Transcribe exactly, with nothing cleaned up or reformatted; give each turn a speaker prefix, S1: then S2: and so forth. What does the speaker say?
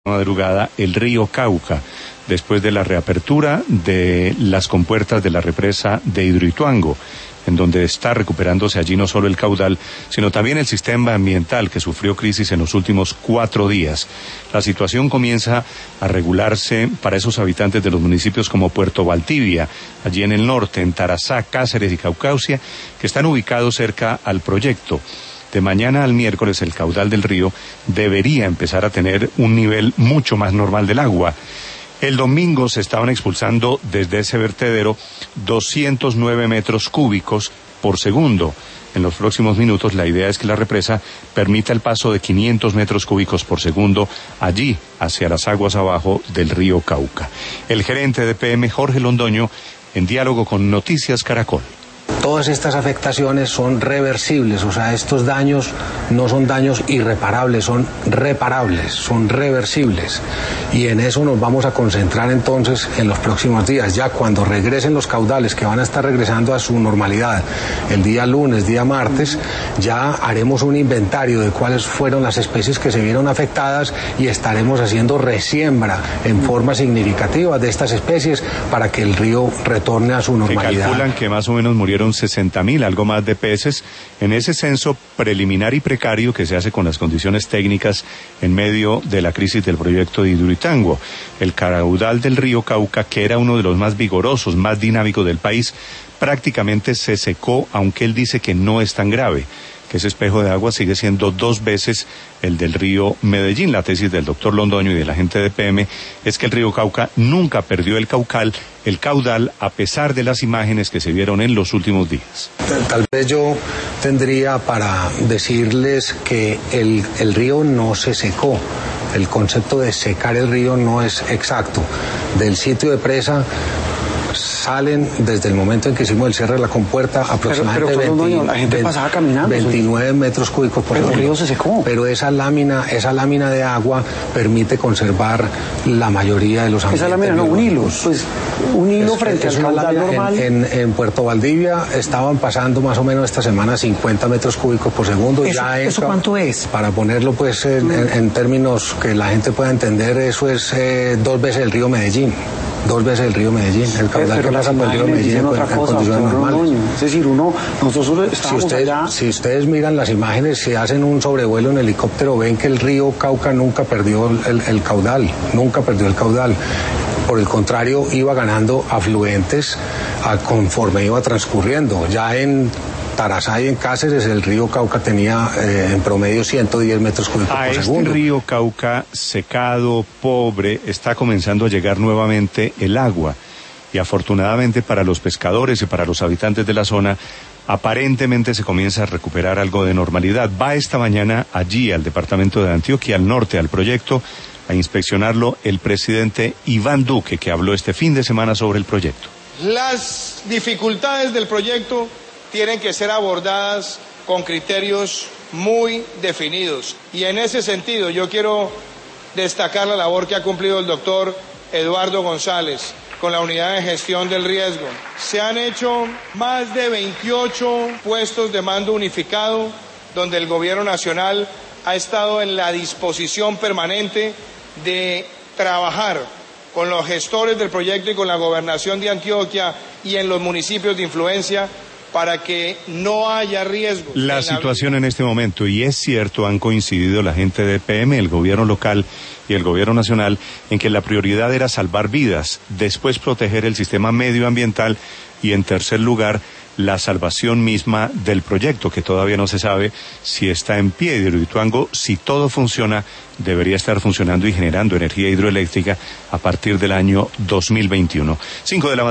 S1: madrugada el río Cauca, después de la reapertura de las compuertas de la represa de Hidroituango, en donde está recuperándose allí no solo el caudal, sino también el sistema ambiental que sufrió crisis en los últimos cuatro días. La situación comienza a regularse para esos habitantes de los municipios como Puerto Valdivia, allí en el norte, en Tarazá, Cáceres y Caucasia, que están ubicados cerca al proyecto. De mañana al miércoles el caudal del río debería empezar a tener un nivel mucho más normal del agua. El domingo se estaban expulsando desde ese vertedero doscientos nueve metros cúbicos por segundo. En los próximos minutos la idea es que la represa permita el paso de quinientos metros cúbicos por segundo allí, hacia las aguas abajo del río Cauca. El gerente de P M, Jorge Londoño, en diálogo con Noticias Caracol.
S2: Todas estas afectaciones son reversibles, o sea, estos daños no son daños irreparables, son reparables, son reversibles. Y en eso nos vamos a concentrar entonces en los próximos días, ya cuando regresen los caudales, que van a estar regresando a su normalidad, el día lunes, día martes, ya haremos un inventario de cuáles fueron las especies que se vieron afectadas y estaremos haciendo resiembra en forma significativa de estas especies para que el río retorne a su normalidad.
S1: Se calculan que más o menos murieron sesenta mil, algo más de peces, en ese censo preliminar y precario que se hace con las condiciones técnicas en medio de la crisis del proyecto de Hidroituango. El caudal del río Cauca, que era uno de los más vigorosos, más dinámicos del país, prácticamente se secó, aunque él dice que no es tan grave, que ese espejo de agua sigue siendo dos veces el del río Medellín. La tesis del doctor Londoño y de la gente de P M es que el río Cauca nunca perdió el caucal, el caudal, a pesar de las imágenes que se vieron en los últimos días.
S2: Tal vez yo tendría para decirles que el, el río no se secó. El concepto de secar el río no es exacto. Del sitio de presa salen desde el momento en que hicimos el cierre de la compuerta aproximadamente
S3: pero, pero, veinte, no, no, la gente veinte, pasaba caminando,
S2: veintinueve metros cúbicos por segundo.
S3: Pero el río se secó.
S2: Pero esa lámina, esa lámina de agua permite conservar la mayoría de los ambientes.
S3: Esa lámina no, un hilo, pues un hilo es, frente es al caudal normal.
S2: En, en, en Puerto Valdivia estaban pasando más o menos esta semana cincuenta metros cúbicos por segundo.
S3: ¿Eso,
S2: ya
S3: ¿eso cuánto es?
S2: Para ponerlo pues en, en, en términos que la gente pueda entender, eso es eh, dos veces el río Medellín. Dos veces el río Medellín, el caudal que pasa por el río Medellín en,
S3: otra
S2: en
S3: cosa,
S2: condiciones normales.
S3: Es decir, uno, nosotros estábamos
S2: si ustedes,
S3: allá...
S2: si ustedes miran las imágenes, si hacen un sobrevuelo en helicóptero, ven que el río Cauca nunca perdió el, el caudal, nunca perdió el caudal. Por el contrario, iba ganando afluentes a, conforme iba transcurriendo. Ya en Tarazá y en Cáceres el río Cauca tenía eh, en promedio ciento diez metros cúbicos
S1: a
S2: por
S1: este
S2: segundo.
S1: Río Cauca secado, pobre, está comenzando a llegar nuevamente el agua. Y afortunadamente para los pescadores y para los habitantes de la zona, aparentemente se comienza a recuperar algo de normalidad. Va esta mañana allí al departamento de Antioquia, al norte, al proyecto, a inspeccionarlo el presidente Iván Duque, que habló este fin de semana sobre el proyecto.
S4: Las dificultades del proyecto tienen que ser abordadas con criterios muy definidos. Y en ese sentido yo quiero destacar la labor que ha cumplido el doctor Eduardo González con la unidad de gestión del riesgo. Se han hecho más de veintiocho puestos de mando unificado, donde el gobierno nacional ha estado en la disposición permanente de trabajar con los gestores del proyecto y con la gobernación de Antioquia y en los municipios de influencia para que no haya riesgo.
S1: La situación en este momento, y es cierto, han coincidido la gente de P M, el gobierno local y el gobierno nacional, en que la prioridad era salvar vidas, después proteger el sistema medioambiental y, en tercer lugar, la salvación misma del proyecto, que todavía no se sabe si está en pie. Hidroituango, si todo funciona, debería estar funcionando y generando energía hidroeléctrica a partir del año dos mil veintiuno. Cinco de la